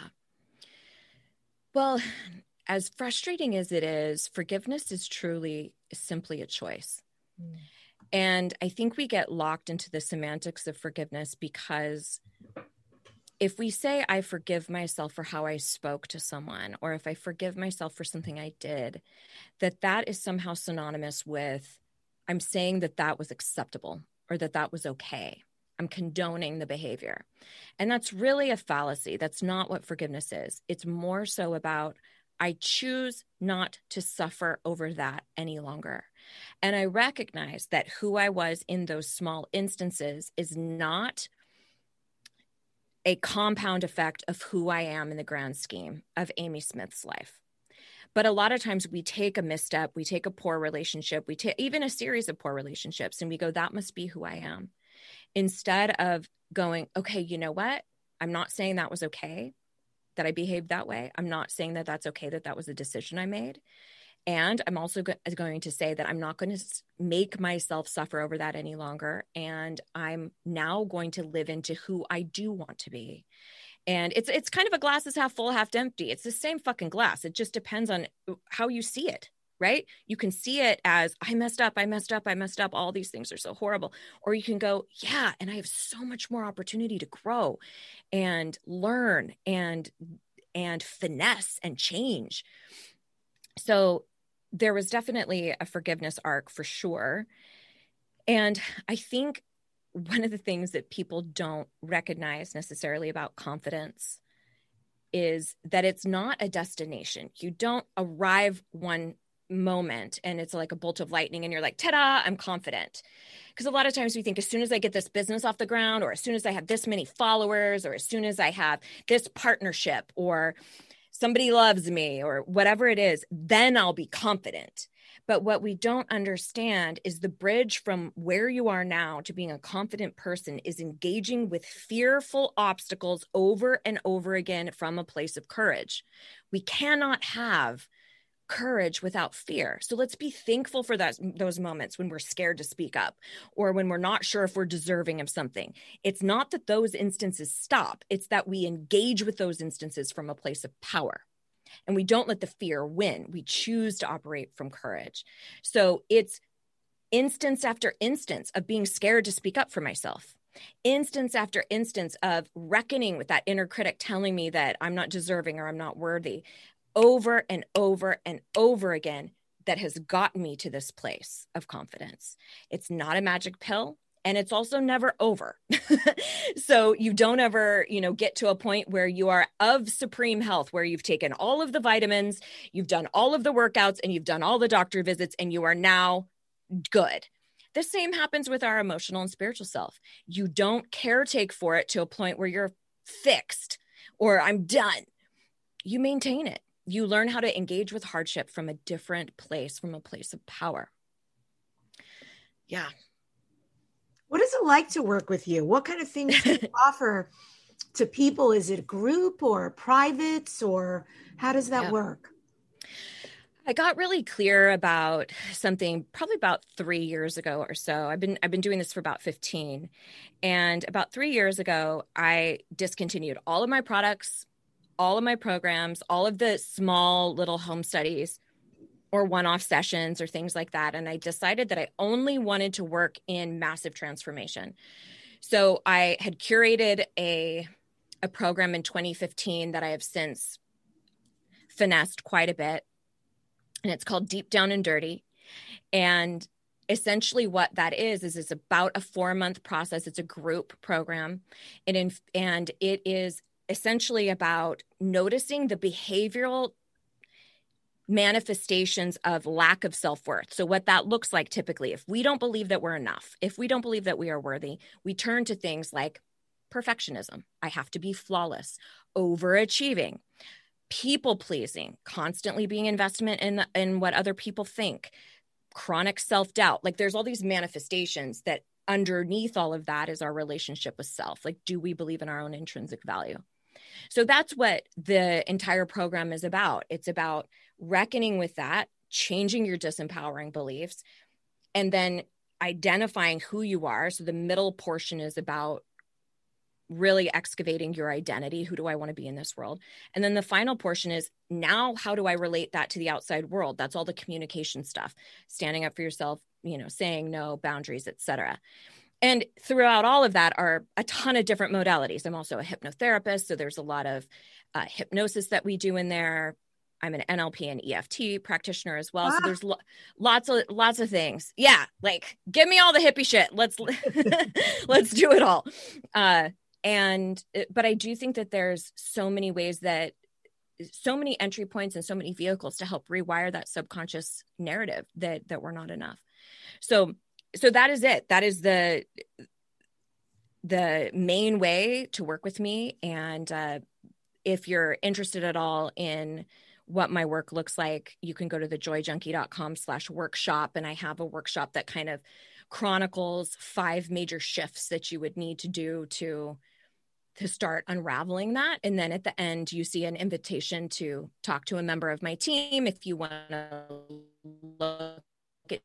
Well, as frustrating as it is, forgiveness is truly simply a choice. Mm. And I think we get locked into the semantics of forgiveness because if we say, I forgive myself for how I spoke to someone, or if I forgive myself for something I did, that is somehow synonymous with, I'm saying that was acceptable or that was okay. I'm condoning the behavior. And that's really a fallacy. That's not what forgiveness is. It's more so about, I choose not to suffer over that any longer. And I recognize that who I was in those small instances is not a compound effect of who I am in the grand scheme of Amy Smith's life. But a lot of times we take a misstep, we take a poor relationship, we take even a series of poor relationships, and we go, that must be who I am. Instead of going, okay, you know what? I'm not saying that was okay, that I behaved that way. I'm not saying that that's okay, that was a decision I made. And I'm also going to say that I'm not going to make myself suffer over that any longer. And I'm now going to live into who I do want to be. And it's kind of a glass is half full, half empty. It's the same fucking glass. It just depends on how you see it, right? You can see it as, I messed up. All these things are so horrible. Or you can go, yeah, and I have so much more opportunity to grow and learn and finesse and change. So there was definitely a forgiveness arc for sure. And I think one of the things that people don't recognize necessarily about confidence is that it's not a destination. You don't arrive one moment and it's like a bolt of lightning and you're like, ta-da, I'm confident. Because a lot of times we think as soon as I get this business off the ground, or as soon as I have this many followers, or as soon as I have this partnership, or somebody loves me, or whatever it is, then I'll be confident. But what we don't understand is the bridge from where you are now to being a confident person is engaging with fearful obstacles over and over again from a place of courage. We cannot have courage without fear. So let's be thankful for those moments when we're scared to speak up or when we're not sure if we're deserving of something. It's not that those instances stop. It's that we engage with those instances from a place of power. And we don't let the fear win. We choose to operate from courage. So it's instance after instance of being scared to speak up for myself. Instance after instance of reckoning with that inner critic telling me that I'm not deserving or I'm not worthy, over and over and over again, that has gotten me to this place of confidence. It's not a magic pill. And it's also never over. So you don't ever, get to a point where you are of supreme health, where you've taken all of the vitamins, you've done all of the workouts, and you've done all the doctor visits, and you are now good. The same happens with our emotional and spiritual self. You don't caretake for it to a point where you're fixed or I'm done. You maintain it. You learn how to engage with hardship from a different place, from a place of power. Yeah. What is it like to work with you? What kind of things do you offer to people? Is it group or privates, or how does that work? I got really clear about something probably about 3 years ago or so. I've been doing this for about 15. And about 3 years ago, I discontinued all of my products, all of my programs, all of the small little home studies or one-off sessions or things like that. And I decided that I only wanted to work in massive transformation. So I had curated a program in 2015 that I have since finessed quite a bit. And it's called Deep Down and Dirty. And essentially what that is it's about a 4-month process. It's a group program. And it is essentially about noticing the behavioral manifestations of lack of self-worth. So what that looks like typically, if we don't believe that we're enough, if we don't believe that we are worthy, we turn to things like perfectionism. I have to be flawless, overachieving, people pleasing, constantly being investment in what other people think, chronic self-doubt. Like there's all these manifestations that underneath all of that is our relationship with self. Like, do we believe in our own intrinsic value? So that's what the entire program is about. It's about reckoning with that, changing your disempowering beliefs, and then identifying who you are. So the middle portion is about really excavating your identity. Who do I want to be in this world? And then the final portion is, now how do I relate that to the outside world? That's all the communication stuff, standing up for yourself, saying no, boundaries, etc. And throughout all of that are a ton of different modalities. I'm also a hypnotherapist, so there's a lot of hypnosis that we do in there. I'm an NLP and EFT practitioner as well. So there's lots of things. Yeah, like give me all the hippie shit. Let's let's do it all. But I do think that there's so many ways so many entry points and so many vehicles to help rewire that subconscious narrative that we're not enough. So that is it. That is the main way to work with me. And if you're interested at all in what my work looks like, you can go to thejoyjunkie.com/workshop. And I have a workshop that kind of chronicles 5 major shifts that you would need to do to start unraveling that. And then at the end, you see an invitation to talk to a member of my team if you want to look at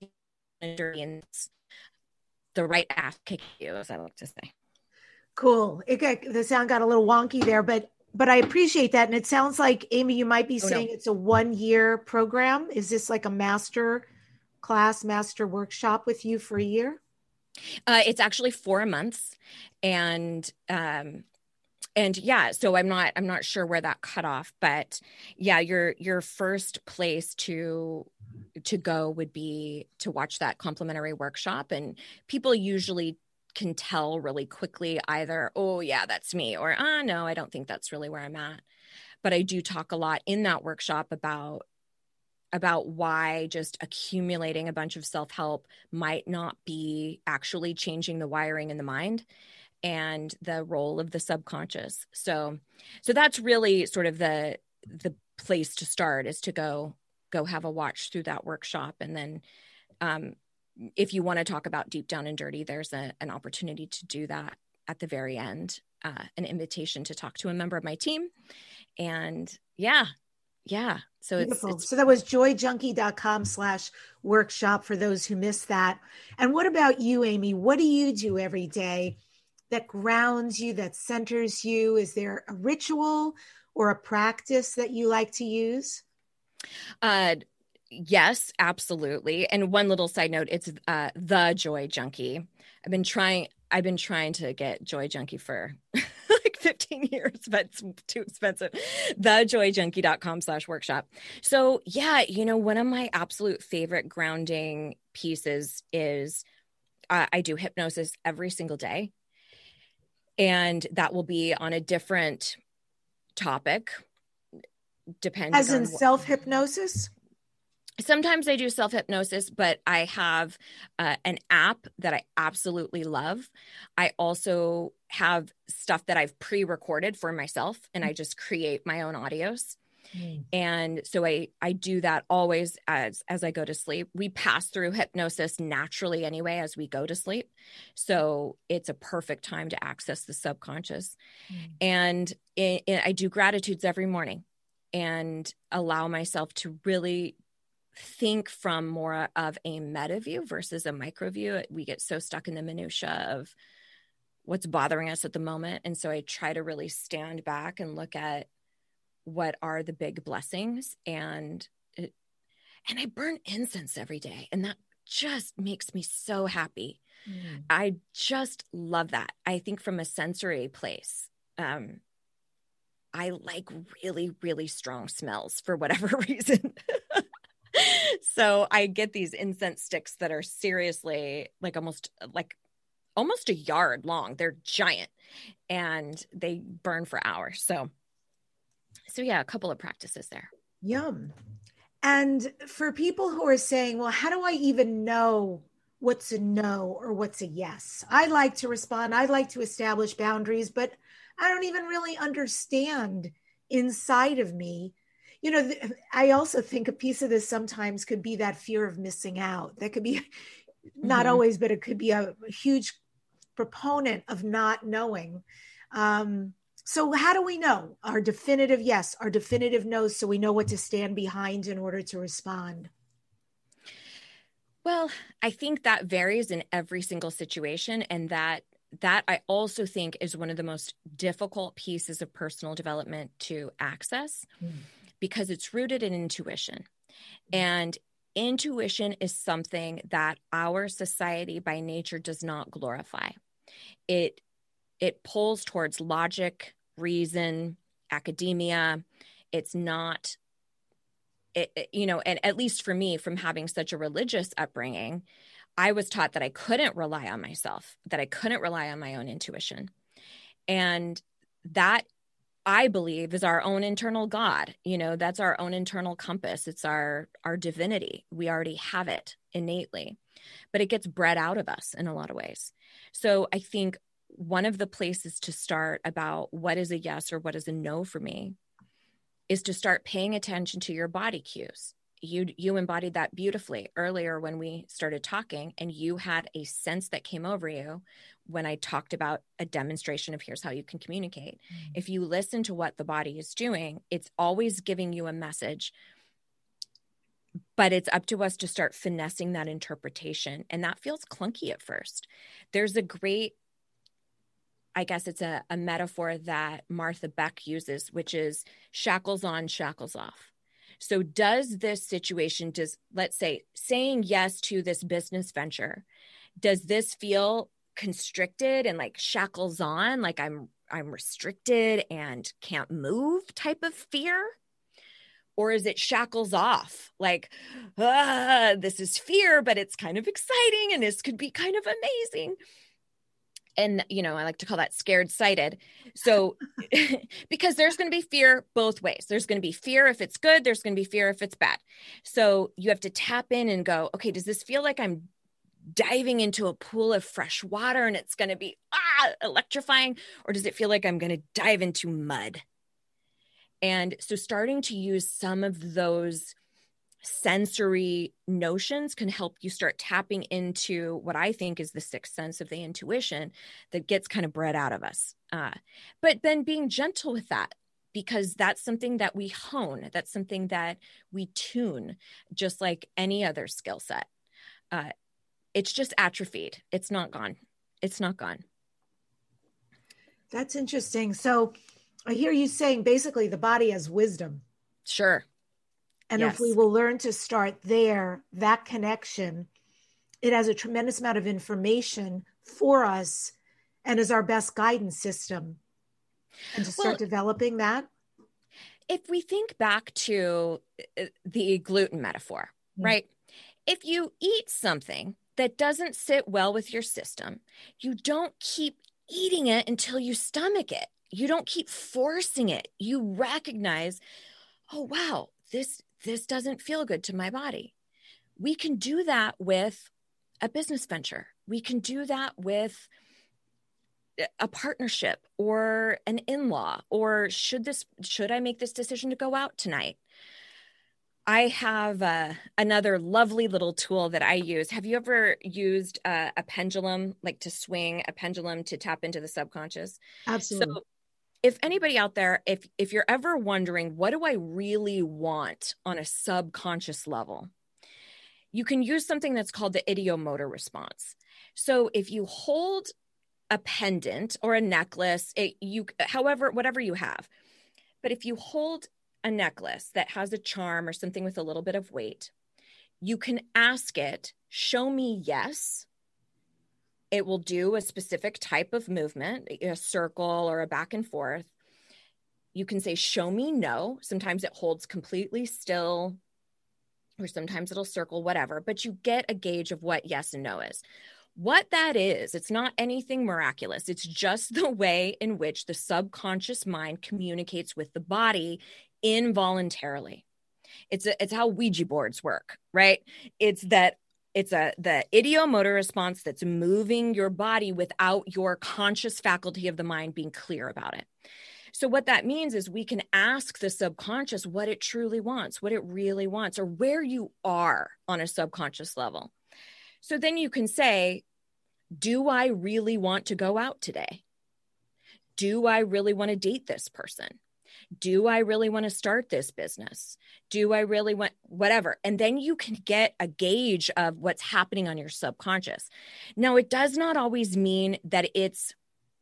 the right ass kick you, as I like to say. Cool. The sound got a little wonky there, but I appreciate that. And it sounds like, Amy, you might be saying it's a 1-year program. Is this like a master workshop with you for a year? It's actually 4 months. And yeah, so I'm not sure where that cut off, but yeah, your first place to go would be to watch that complimentary workshop. And people usually can tell really quickly either, oh yeah, that's me, or no, I don't think that's really where I'm at. But I do talk a lot in that workshop about why just accumulating a bunch of self-help might not be actually changing the wiring in the mind and the role of the subconscious. So that's really sort of the place to start, is to go have a watch through that workshop. And then if you want to talk about Deep Down and Dirty, there's an opportunity to do that at the very end, an invitation to talk to a member of my team. And yeah. So it's so that was joyjunkie.com/workshop for those who missed that. And what about you, Amy? What do you do every day that grounds you, that centers you? Is there a ritual or a practice that you like to use? Yes, absolutely. And one little side note, it's The Joy Junkie. I've been trying to get Joy Junkie for like 15 years, but it's too expensive. Thejoyjunkie.com/workshop. So yeah, one of my absolute favorite grounding pieces is I do hypnosis every single day. And that will be on a different topic, depending as in self-hypnosis. Sometimes I do self-hypnosis, but I have an app that I absolutely love. I also have stuff that I've pre-recorded for myself, and I just create my own audios. And so I do that always as I go to sleep. We pass through hypnosis naturally anyway as we go to sleep. So it's a perfect time to access the subconscious. And I do gratitudes every morning and allow myself to really think from more of a meta view versus a micro view. We get so stuck in the minutia of what's bothering us at the moment. And so I try to really stand back and look at what are the big blessings. And I burn incense every day, and that just makes me so happy. I just love that. I think from a sensory place, I like really, really strong smells for whatever reason. So I get these incense sticks that are seriously like almost a yard long. They're giant and they burn for hours. So yeah, a couple of practices there. Yum. And for people who are saying, well, how do I even know what's a no or what's a yes? I like to respond. I like to establish boundaries, but I don't even really understand inside of me. I also think a piece of this sometimes could be that fear of missing out. That could be not always, but it could be a huge proponent of not knowing. So how do we know our definitive yes, our definitive no, so we know what to stand behind in order to respond? Well, I think that varies in every single situation, and that I also think is one of the most difficult pieces of personal development to access because it's rooted in intuition. And intuition is something that our society by nature does not glorify. It pulls towards logic, reason, academia. It's not, and at least for me, from having such a religious upbringing, I was taught that I couldn't rely on myself, that I couldn't rely on my own intuition. And that, I believe, is our own internal God. That's our own internal compass. It's our divinity. We already have it innately, but it gets bred out of us in a lot of ways. So I think one of the places to start about what is a yes or what is a no for me is to start paying attention to your body cues. You embodied that beautifully earlier when we started talking, and you had a sense that came over you when I talked about a demonstration of here's how you can communicate. If you listen to what the body is doing, it's always giving you a message, but it's up to us to start finessing that interpretation. And that feels clunky at first. There's a great, I guess it's a metaphor that Martha Beck uses, which is shackles on, shackles off. So does this situation, let's say, saying yes to this business venture, does this feel constricted and like shackles on, like I'm restricted and can't move type of fear? Or is it shackles off, like, this is fear, but it's kind of exciting and this could be kind of amazing? And, I like to call that scared sighted. So, because there's going to be fear both ways. There's going to be fear if it's good. There's going to be fear if it's bad. So you have to tap in and go, okay, does this feel like I'm diving into a pool of fresh water and it's going to be electrifying? Or does it feel like I'm going to dive into mud? And so starting to use some of those sensory notions can help you start tapping into what I think is the sixth sense of the intuition that gets kind of bred out of us. But then being gentle with that, because that's something that we hone. That's something that we tune, just like any other skill set. It's just atrophied. It's not gone. It's not gone. That's interesting. So I hear you saying basically the body has wisdom. Sure. And yes. If we will learn to start there, that connection, it has a tremendous amount of information for us and is our best guidance system. And to start developing that. If we think back to the gluten metaphor, right? If you eat something that doesn't sit well with your system, you don't keep eating it until you stomach it. You don't keep forcing it. You recognize, oh, wow, this doesn't feel good to my body. We can do that with a business venture. We can do that with a partnership or an in-law, or should I make this decision to go out tonight? I have another lovely little tool that I use. Have you ever used a pendulum, like to swing a pendulum to tap into the subconscious? Absolutely. So if anybody out there, if you're ever wondering, what do I really want on a subconscious level? You can use something that's called the ideomotor response. So if you hold a pendant or a necklace, whatever you have, But if you hold a necklace that has a charm or something with a little bit of weight, you can ask it, show me yes. It will do a specific type of movement, a circle or a back and forth. You can say, show me no. Sometimes it holds completely still, or sometimes it'll circle, whatever, but you get a gauge of what yes and no is. What that is, it's not anything miraculous. It's just the way in which the subconscious mind communicates with the body involuntarily. It's how Ouija boards work, right? It's the ideomotor response that's moving your body without your conscious faculty of the mind being clear about it. So what that means is we can ask the subconscious what it truly wants, what it really wants, or where you are on a subconscious level. So then you can say, do I really want to go out today? Do I really want to date this person? Do I really want to start this business? Do I really want whatever? And then you can get a gauge of what's happening on your subconscious. Now, it does not always mean that it's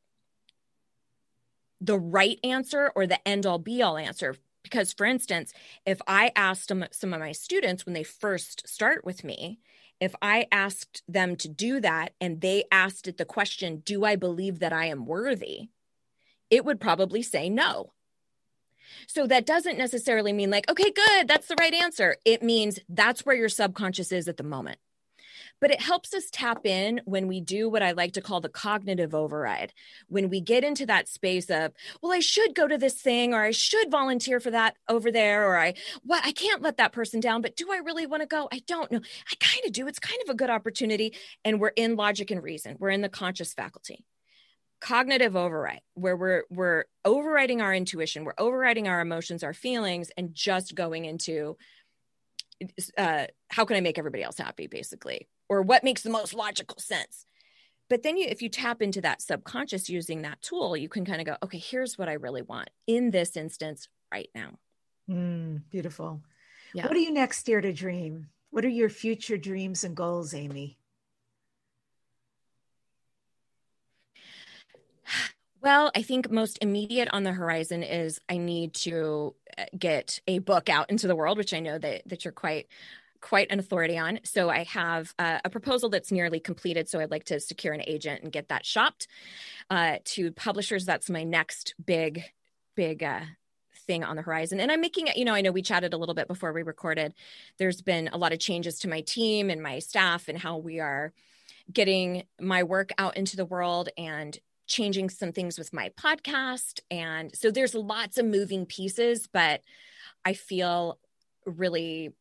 the right answer or the end all be all answer. Because, for instance, if I asked some of my students when they first start with me, if I asked them to do that and they asked it the question, do I believe that I am worthy? It would probably say no. So that doesn't necessarily mean like, okay, good, that's the right answer. It means that's where your subconscious is at the moment. But it helps us tap in when we do what I like to call the cognitive override. When we get into that space of, well, I should go to this thing, or I should volunteer for that over there, or I can't let that person down, but do I really want to go? I don't know. I kind of do. It's kind of a good opportunity. And we're in logic and reason. We're in the conscious faculty. Cognitive override, where we're overriding our intuition, we're overriding our emotions, our feelings, and just going into how can I make everybody else happy, basically, or what makes the most logical sense. But then if you tap into that subconscious using that tool, you can kind of go, okay, here's what I really want in this instance right now. Beautiful. Yeah. What are you next, Dare to Dream? What are your future dreams and goals, Amy? Well, I think most immediate on the horizon is I need to get a book out into the world, which I know that you're quite an authority on. So I have a proposal that's nearly completed. So I'd like to secure an agent and get that shopped to publishers. That's my next big thing on the horizon. And I'm making, I know we chatted a little bit before we recorded. There's been a lot of changes to my team and my staff and how we are getting my work out into the world and changing some things with my podcast. And so there's lots of moving pieces, but I feel really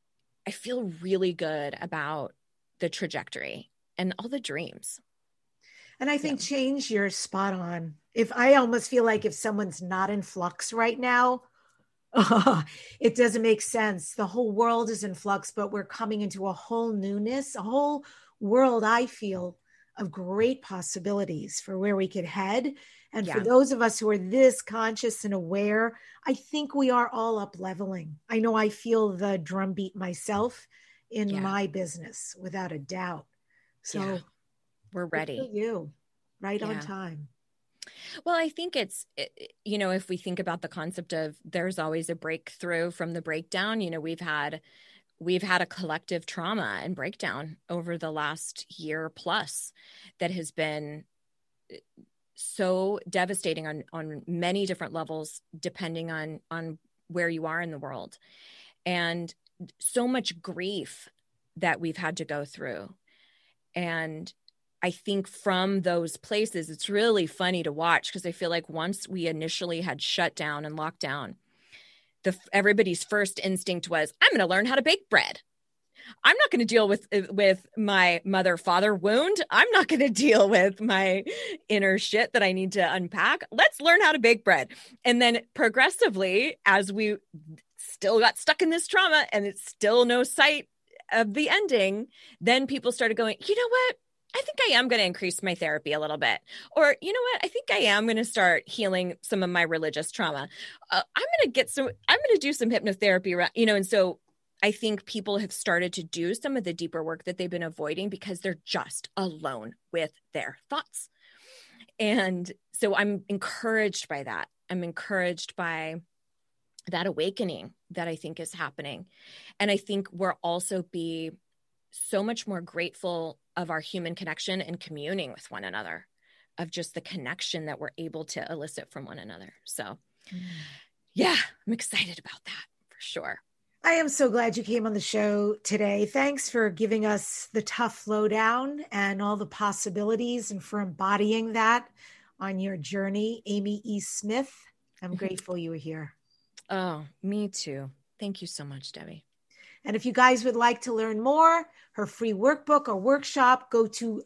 good about the trajectory and all the dreams. And I think change, you're spot on. If I almost feel like if someone's not in flux right now, it doesn't make sense. The whole world is in flux, but we're coming into a whole newness, a whole world, I feel, of great possibilities for where we could head. And for those of us who are this conscious and aware, I think we are all up leveling. I know I feel the drumbeat myself in my business, without a doubt. So we're ready. You right on time. Well, I think it's, if we think about the concept of there's always a breakthrough from the breakdown, we've had a collective trauma and breakdown over the last year plus that has been so devastating on many different levels, depending on where you are in the world, and so much grief that we've had to go through. And I think from those places, it's really funny to watch, because I feel like once we initially had shut down and locked down, everybody's first instinct was, I'm going to learn how to bake bread. I'm not going to deal with my mother-father wound. I'm not going to deal with my inner shit that I need to unpack. Let's learn how to bake bread. And then progressively, as we still got stuck in this trauma and it's still no sight of the ending, then people started going, you know what? I think I am going to increase my therapy a little bit. Or, you know what? I think I am going to start healing some of my religious trauma. I'm going to do some hypnotherapy, and so I think people have started to do some of the deeper work that they've been avoiding because they're just alone with their thoughts. And so I'm encouraged by that. I'm encouraged by that awakening that I think is happening. And I think we'll also be so much more grateful of our human connection and communing with one another, of just the connection that we're able to elicit from one another. So yeah, I'm excited about that for sure. I am so glad you came on the show today. Thanks for giving us the tough lowdown and all the possibilities, and for embodying that on your journey. Amy E. Smith, I'm grateful you were here. Oh, me too. Thank you so much, Debbie. And if you guys would like to learn more, her free workbook or workshop, go to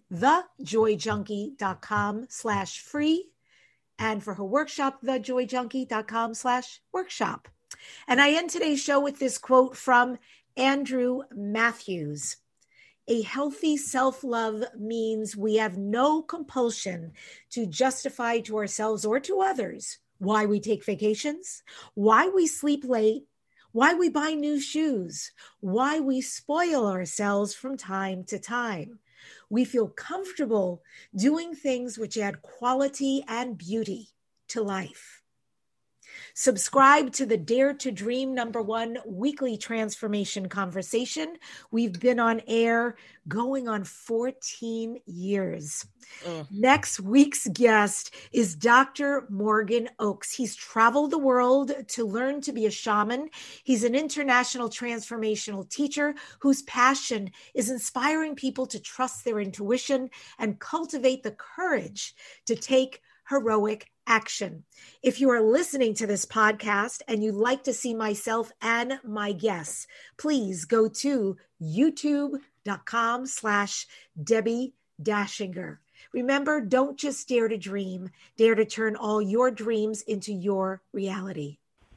thejoyjunkie.com/free. And for her workshop, thejoyjunkie.com/workshop. And I end today's show with this quote from Andrew Matthews. A healthy self-love means we have no compulsion to justify to ourselves or to others why we take vacations, why we sleep late, why we buy new shoes, why we spoil ourselves from time to time. We feel comfortable doing things which add quality and beauty to life. Subscribe to the Dare to Dream #1 weekly transformation conversation. We've been on air going on 14 years. Next week's guest is Dr. Morgan Oakes. He's traveled the world to learn to be a shaman. He's an international transformational teacher whose passion is inspiring people to trust their intuition and cultivate the courage to take heroic action. If you are listening to this podcast and you'd like to see myself and my guests, please go to youtube.com/Debbie Dashinger. Remember, don't just dare to dream, dare to turn all your dreams into your reality.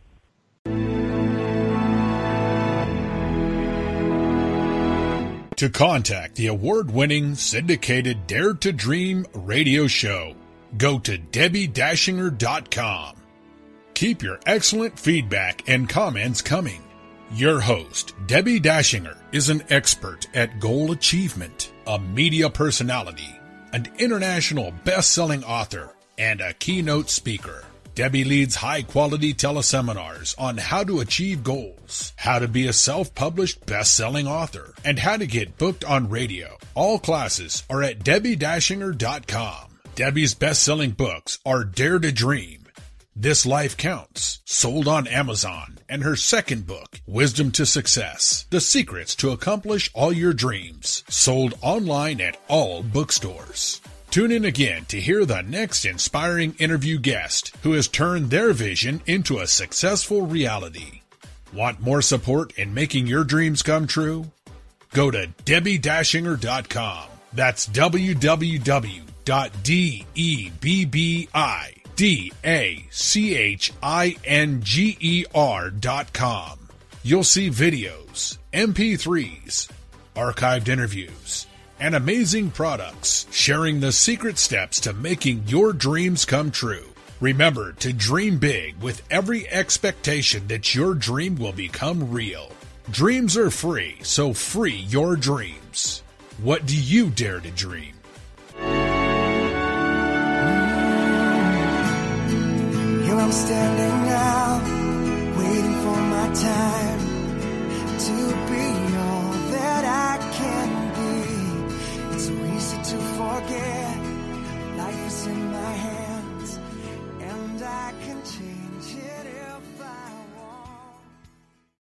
To contact the award-winning syndicated Dare to Dream radio show, go to DebbieDashinger.com. Keep your excellent feedback and comments coming. Your host, Debbie Dashinger, is an expert at goal achievement, a media personality, an international best-selling author, and a keynote speaker. Debbie leads high-quality teleseminars on how to achieve goals, how to be a self-published best-selling author, and how to get booked on radio. All classes are at DebbieDashinger.com. Debbie's best-selling books are Dare to Dream, This Life Counts, sold on Amazon, and her second book, Wisdom to Success, The Secrets to Accomplish All Your Dreams, sold online at all bookstores. Tune in again to hear the next inspiring interview guest who has turned their vision into a successful reality. Want more support in making your dreams come true? Go to DebbieDashinger.com. That's www.DebbieDashinger.com. You'll see videos, MP3s, archived interviews, and amazing products sharing the secret steps to making your dreams come true. Remember to dream big with every expectation that your dream will become real. Dreams are free, so free your dreams. What do you dare to dream? Here I'm standing